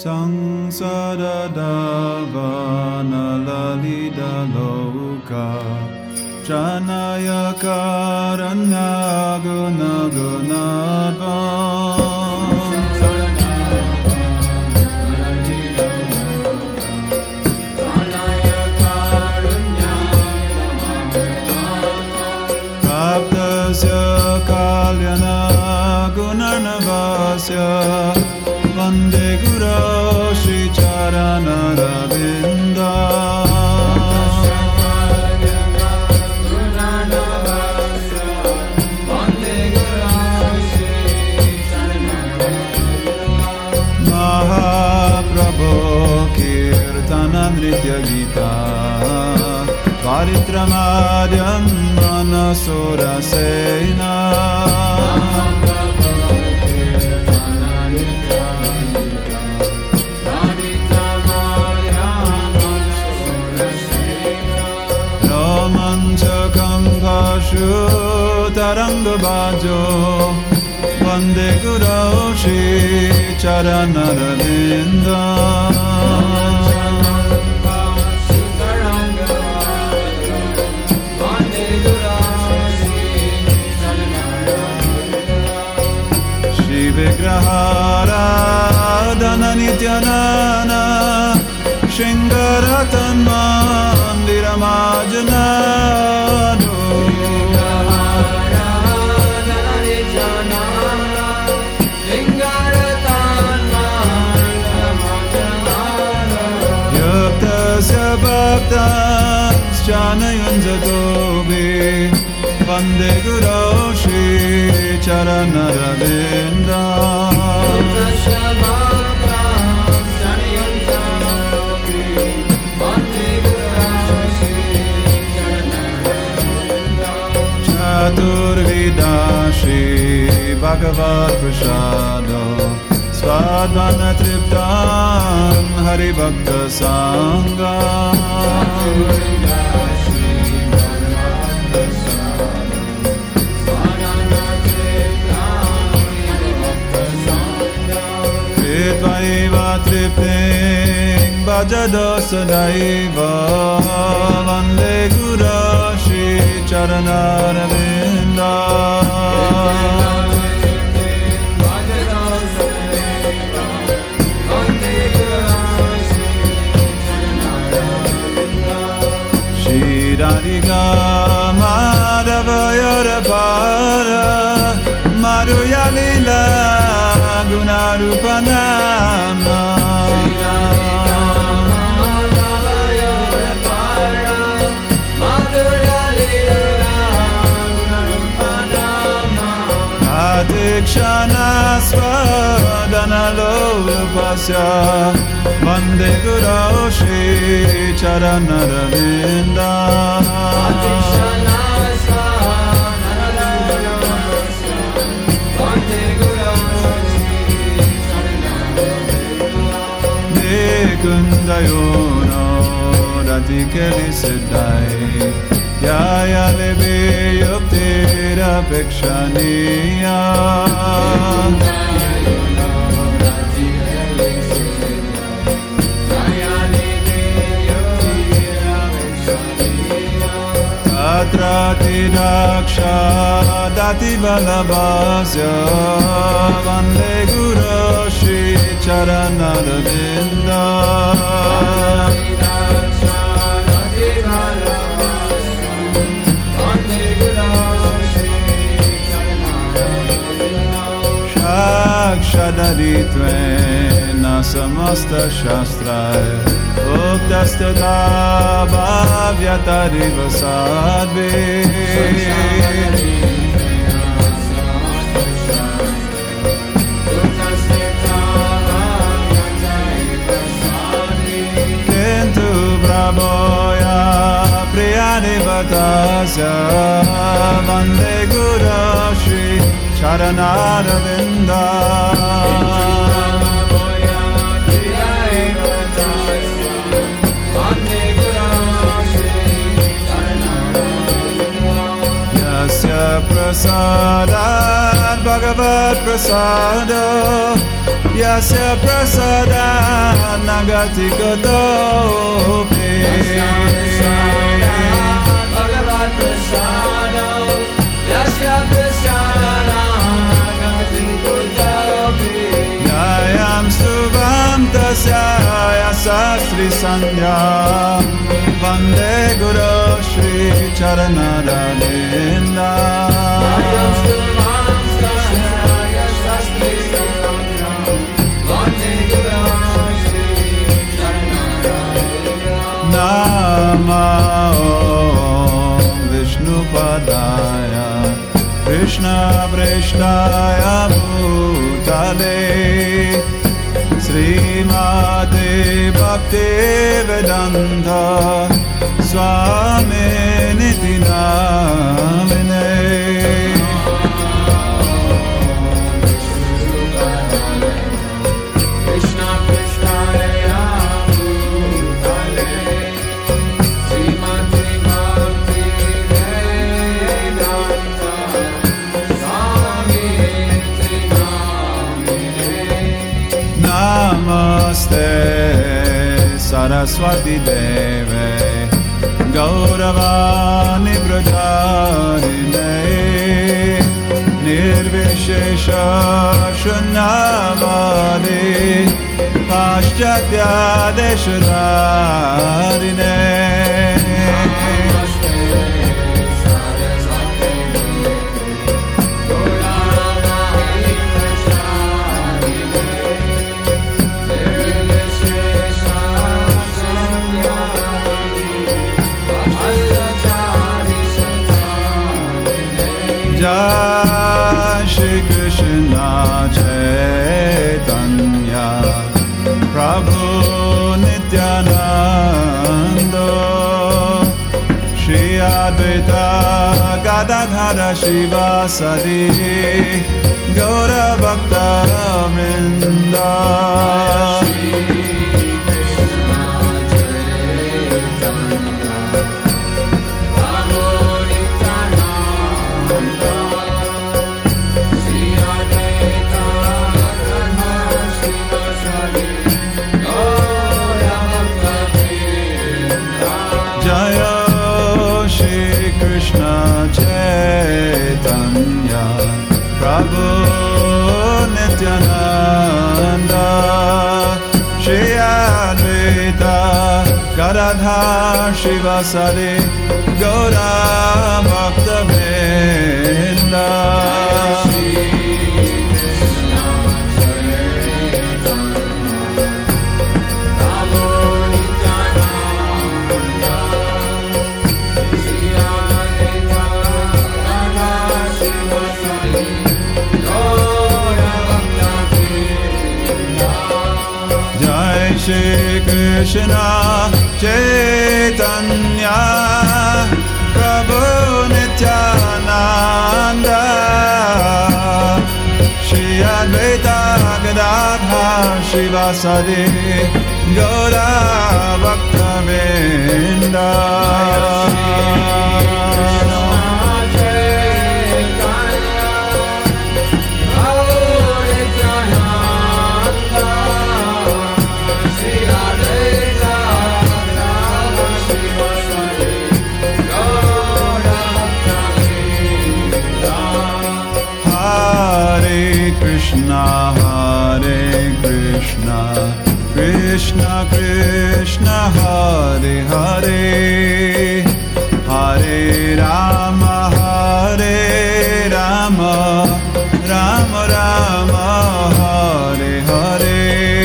Samsaradavanalalidaloka Janayakaranyagunagunadva Kaptasya kalyana gunarnavasya Vande Guru Shri Charanaravinda Mahaprabhu Kirtana Nritya Gita Paritramadhyam Manasura Sena Taranga Bhajo Vande Guru Shri Charanaravinda Shri Vigrahara Dana Nityanana Shingaratan Mandiramajana Bhaktas Janayan Jatobi Vande Guru Shri Charanaravinda Chaturvida Shri Bhagavad Prasada Svadvana Triptam Hari Bhakta Sangha Kritvaiva Tripting Bhajado Sadaiva Vande Guru Shri Charanaravinda Radhika Madhavayara Para Madhuya Lila Gunarupanama Adhikshana Swadana Lolapasya Vande Guru Shri Charanaravinda Adhikshana Swadana Lolapasya Vande Guru Shri Charanaravinda Nekundayono Radhikeli Siddhai Jaya Lebe Yuktira Pekshaniya Atrati Daksha Dati Balabhasya Vande Guru Shri Charanaravinda Shadarittvena Samasta Shastraya Uktastata Bhavyatariva Sadve Kintu Prabhoya Priyani Bhatasya Vande Guru Shri Charanaravinda Yasya Prasadat Bhagavad Prasado Yasya Prasada Nagati Gotopi Bhagavad Prasado Yasya Prasada Nagati Gotopi Jayam Stubham Tasya Yasastri Sandhya Vande Guru Shri Charanaravinda Jayam Stubham Tasya Yasastri Sandhya Vande Guru Shri Charanaravinda Nama Om Vishnu Padaya Krishna Preshtaya Bhutale Srimate Bhakti Vedanta Swami Niti Namine Krishna Krishnaya Bhutale Srimati Bhakti Vedanta Swami Namine Namaste Saraswati Deve Gauravani Prajarine Nirvishesha Shunyavadi Paschatya Deshadarine Jai Shri Krishna Chaitanya Prabhu Nityananda Shri Advaita Gadadhara Shivasadi Gaura Bhakta Vrinda Jaya Shri Krishna Chaitanya Prabhu Nityananda Shri Advaita Gadadhara Shivasadi Gaura Bhakta Vrinda Jai Shri Krishna Chaitanya Prabhu Nityananda Shri Advaita Gadadhara Shivasadi Gaura Bhakta Vrinda Krishna Krishna Hare Hare Hare Rama Hare Rama Rama Rama Hare Hare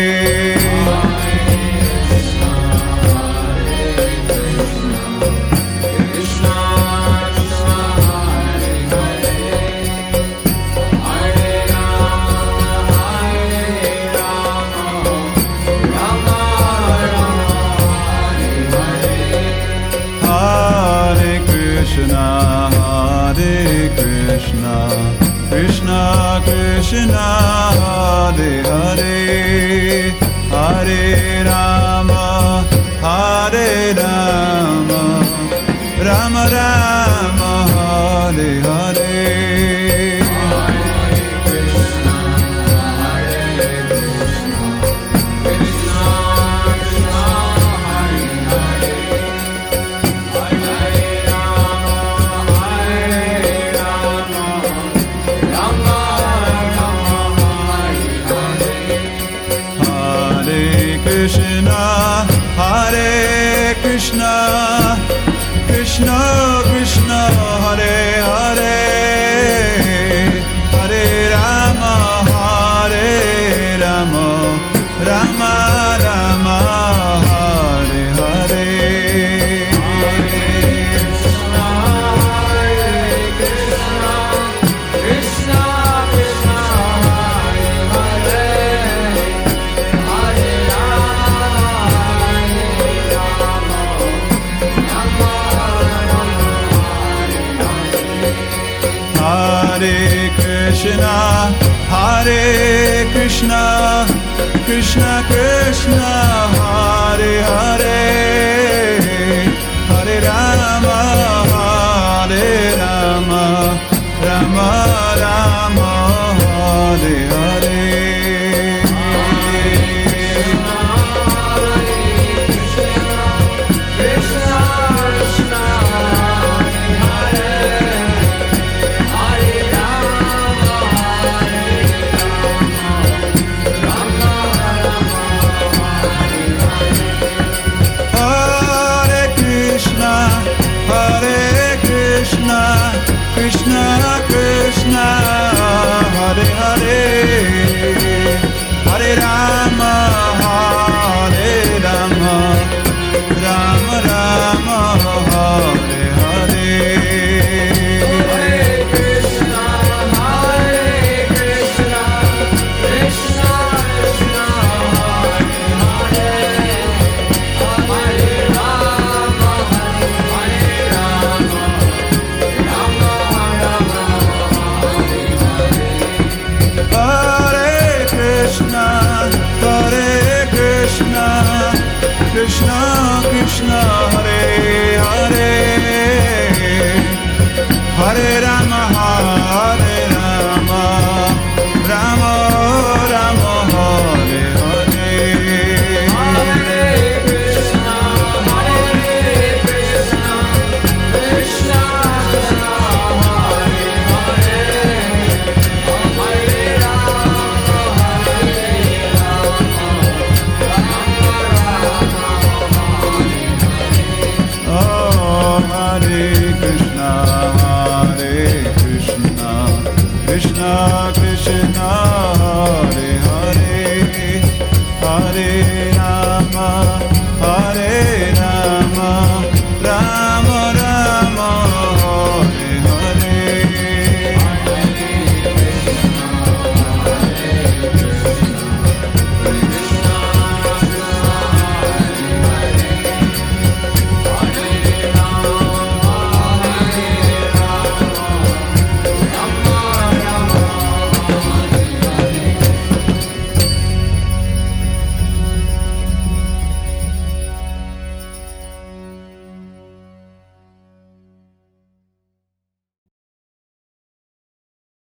Krishna Krishna Hare Hare Hare Rama Hare Rama Rama Rama Hare Hare Krishna, Krishna Krishna, Hare Hare, Hare Rama, Hare Rama, Rama Rama, Hare Hare. Krishna, Hare Krishna, Krishna Krishna, Hare Hare, Hare Rama, Hare Rama, Rama Rama, Hare Hare. Krishna Krishna, Hare Hare, Hare Rama, Hare Rama, Rama Rama, Hare Hare. Hare Krishna, Krishna Krishna, Hare Hare, Hare Rama, Hare Rama, Rama Rama, Hare Hare Krishna, Krishna Krishna,